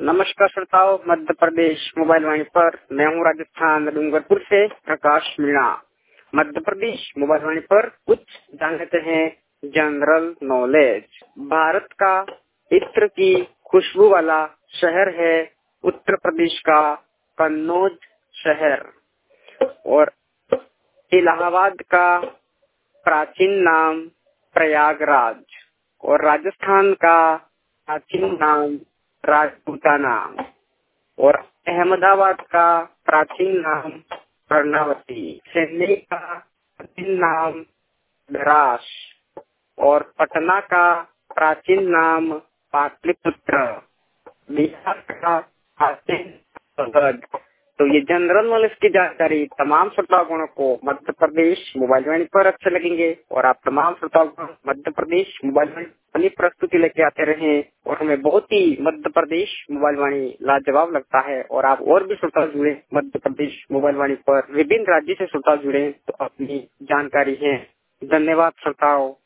नमस्कार श्रोताओं, मध्य प्रदेश मोबाइल वाणी पर मैं हूँ राजस्थान डूंगरपुर से प्रकाश मीणा। मध्य प्रदेश मोबाइल वाणी पर कुछ जान लेते हैं जनरल नॉलेज। भारत का इत्र की खुशबू वाला शहर है उत्तर प्रदेश का कन्नौज शहर, और इलाहाबाद का प्राचीन नाम प्रयागराज, और राजस्थान का प्राचीन नाम राजपूताना, और अहमदाबाद का प्राचीन नाम कर्णावती, चेन्नई का प्राचीन नाम द्रास, और पटना का प्राचीन नाम पाटलिपुत्र, बिहार का प्राचीन मगध। तो ये जनरल नॉलेज की जानकारी तमाम श्रोतागणों को मध्य प्रदेश मोबाइल वाणी पर अच्छे लगेंगे, और आप तमाम श्रोतागण मध्य प्रदेश मोबाइल वाणी प्रस्तुति लेके आते रहें, और हमें बहुत ही मध्य प्रदेश मोबाइल वाणी लाजवाब लगता है। और आप और भी श्रोता जुड़े मध्य प्रदेश मोबाइल वाणी पर, विभिन्न राज्य से श्रोता जुड़े तो अपनी जानकारी है। धन्यवाद श्रोताओं।